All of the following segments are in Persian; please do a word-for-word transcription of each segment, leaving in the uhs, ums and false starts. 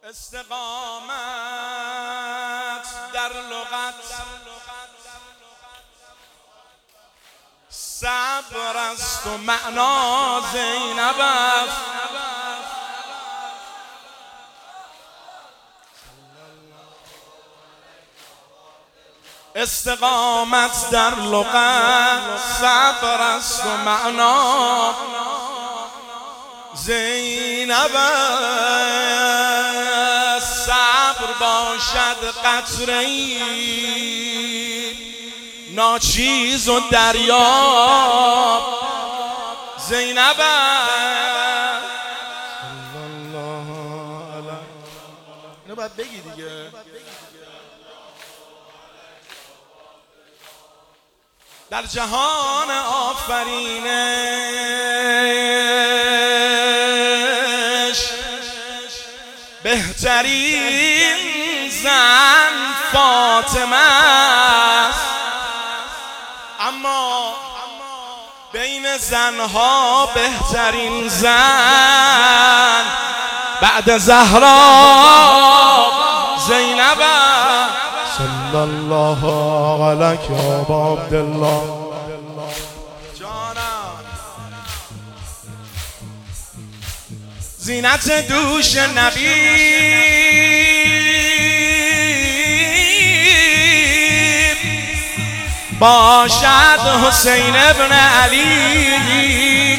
استقامت در لغت صبر است و معنا زینب است. استقامت در لغت صبر است و معنا زینب است. صبر باشد قطره‌ای ناچیز و دریاب زینب است. اینو باید بگی دیگه. در جهان آفرینش بهترین زن فاطمه است، اما بین زنها بهترین زن بعد زهرا زینب است. صلی الله علیک یا عبدالله. زینت دوش نبی باشد حسین ابن علی،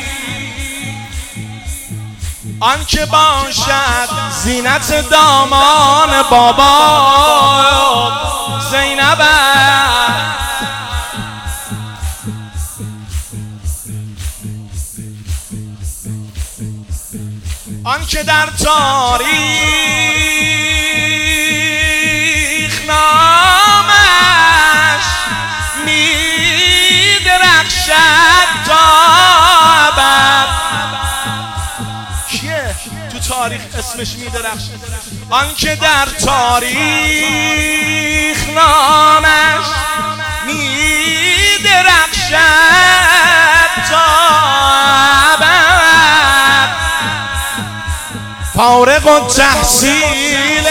آنکه باشد زینت دامان بابا زینب است. آنکه در تاریخ نامش می‌درخشد تا ابد. کیه تو تاریخ اسمش می‌درخشد؟ آنکه در تاریخ نامش می‌درخشد تا ابد. فارغ التحصیل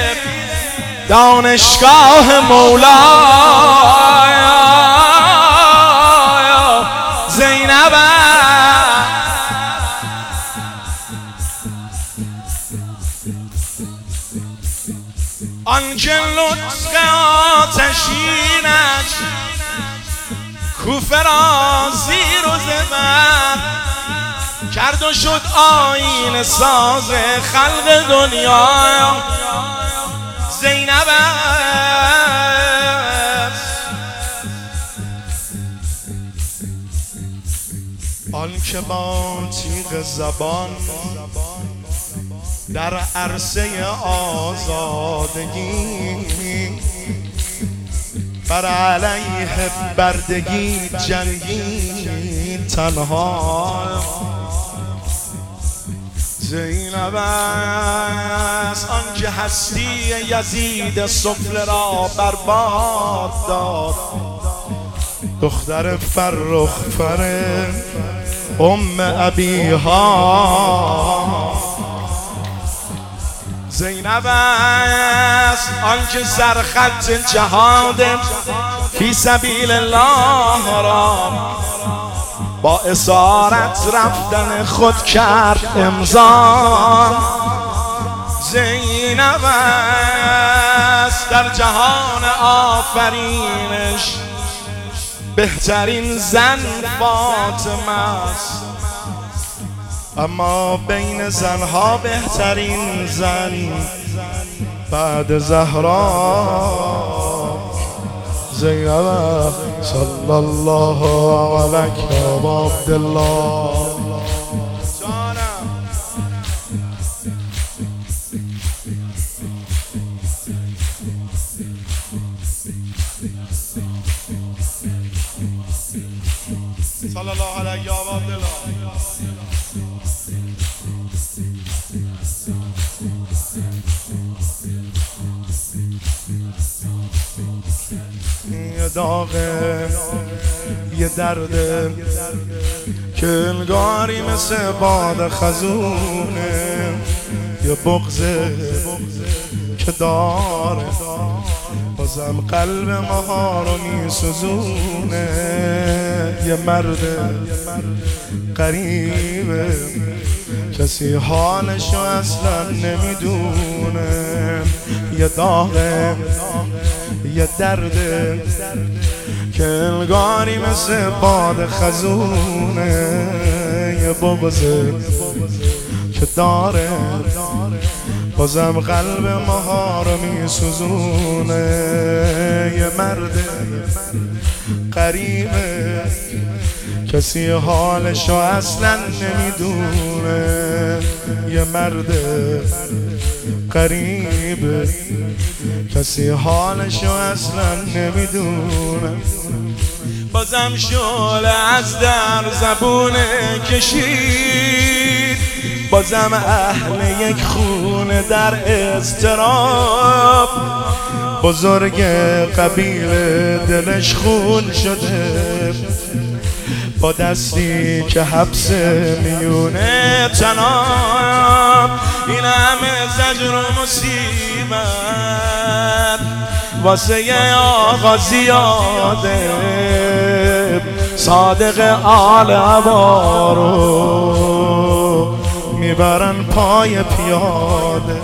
دانشگاه مولای زینب است. آنکه لطف آتشینش کوفه را زیر و زبر کرد و شد آیین ساز خلق دنیا زینب است. آنکه با تیغ زبان در عرصه آزادگی بر علیه بردگی جنگید تنها زینب است. آنکه هستی یزید سفله را برباد داد، دختر فرخ فر ام ابیها زینب است. آنکه سرخط جهاد فی سبیل الله را با اسارت رفتن خود کرد امضا زینب است. در جهان آفرینش بهترین زن فاطمه است، اما بین زنها بهترین زن بعد زهرا زینب. صلی الله علیک یا عبدالله. صلی الله علیک یا عبدالله. یه داغه یه درده که انگاری مثل باد خزونه یه بغضه که داره بازم قلب ما رو میسوزونه. یه مرد غریبه کسی حالشو اصلا نمیدونه. یه داغه یه درده که انگاری مثل باد خزونه. یه بغضه که داره بازم قلب ما رو میسوزونه. یه مرد غریبه کسی حالشو اصلا نمیدونه. یه مرد غریبه کسی حالشو اصلا نمیدونه. بازم شعله از در زبونه کشید، بازم اهل یک خونه در اضطراب. بزرگ قبیله دلش خون شده با دستی که حبس میونه تناب. این همه زجر و مصیبت واسه آقا زیاده، صادق آل عبارو میبرن پای پیاده.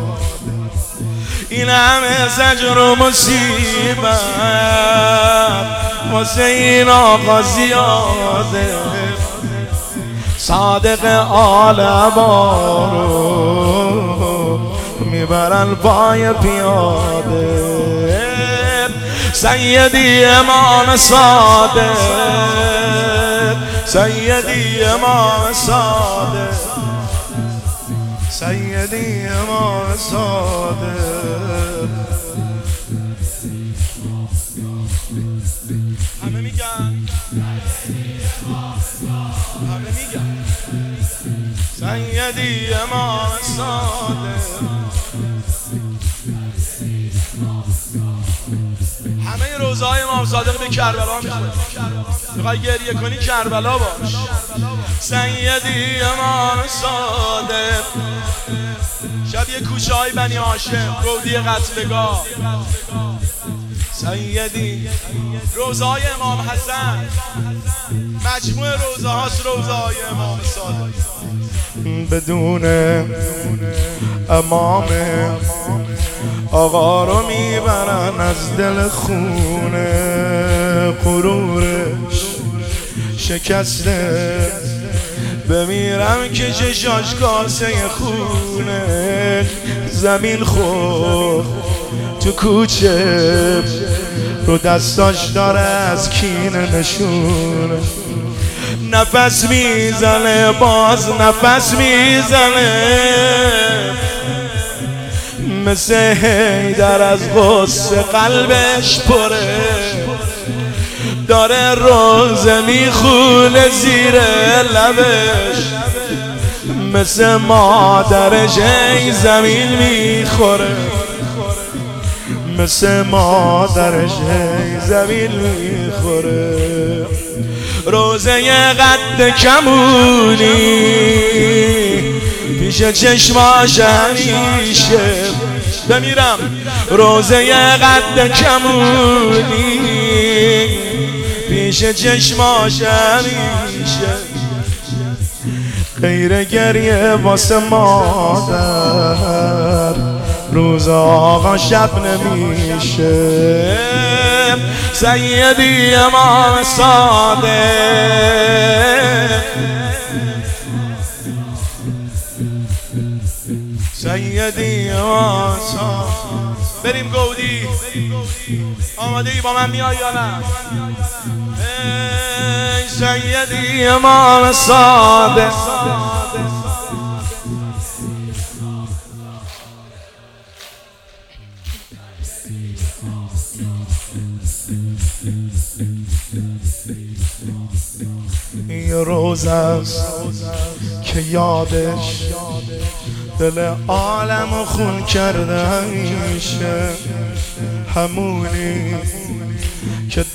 این همه زجر و مصیبت واسه این آقا زیاده، صادق آل عبارو میبرن پای پیاده. سیدی امام صادق، سیدی امام صادق، سیدی امام صادق. همه میگن، همه میگن سیدی امام صادق. همه روزه های امام صادق به کربلا میخوره. میخوای گریه کنی کربلا باش. سیدی امام صادق. شب یه کوچه های بنی هاشم، گودی قتلگاه. سیدی روزه های امام حسن، مجموع روزه هاست روزه های امام صادق. بدون امام آقا رو میبرن از دل خونه. غرورش شکسته بمیرم که چشاش کاسه خونه. زمین خورد تو کوچه رو دستاش داره از کینه نشونه. نفس میزنه باز نفس میزنه مثل حیدر از غصه قلبش پره. داره روزه میخونه زیر لبش مثل مادرش ای زمین میخوره. مثل مادرش ای زمین میخوره. روزه قد کمونی پیش چشماش همیشه بمیرم. روزه قد کمونی پیش چشماش همیشه. غیر گریه واسه مادر روز آقا شب نمیشه. سیدی امام صادق، سیدی امام صادق. بریم گودی. آماده ای با من میای یا نه؟ ای سیدی امام صادق. یه روز است که یادش دل عالمو خون کرده همیشه. همونی که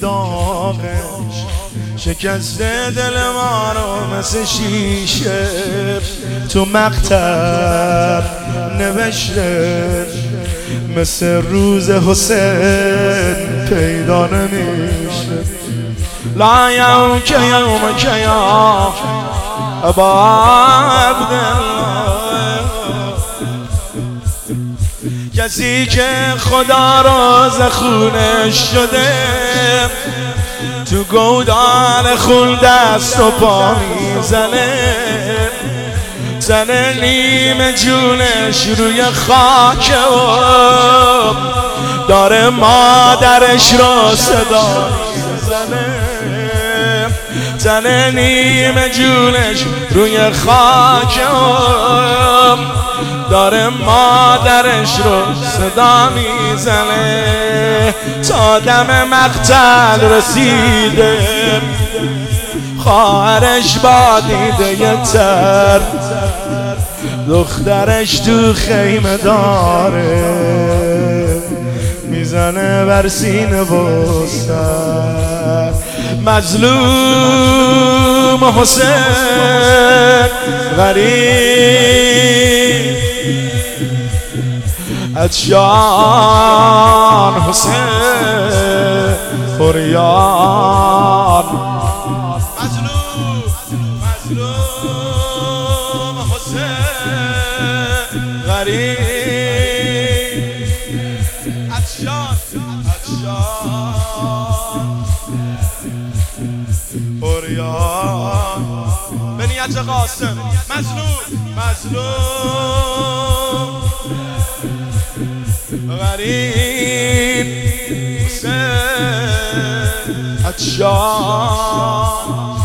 داغش شکسته دل ما رو مثل شیشه. تو مقطع نوشته مثل روز حسین پیدا نمیشه. لا یوم که یوم که یا ابا عبدالله، کسی که خدا را زخونش شده تو گودال خون دست و پا میزنه، زنه نیم جونش روی خاک و داره مادرش را صدا میزنه، زنه نیم جونش روی خاک و داره مادرش رو صدا میزنه. تا دم مقتل رسیده خواهرش با دیده تر، دخترش تو خیمه داره میزنه بر سینه و سر. مظلوم حسین غریب عطشان حسین فریاد. مظلوم مظلوم حسین غریب عطشان عطشان فریاد. به نیت قاسم مظلوم مظلوم غریب حسین عطشان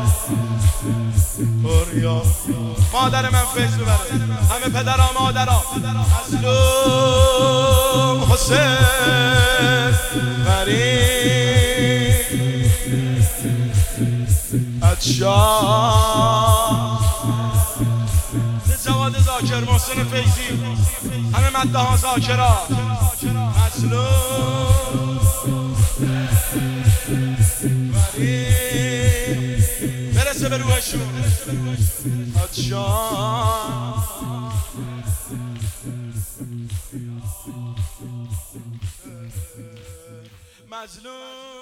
فریاد. مادر من فیض ببره همه پدرها مادرها. مظلوم حسین غریب عطشان. جواد ذاکر محسن فیضی همه مده ها ذاکرها. مظلوم غریب برسه به روحشون عطشان. مظلوم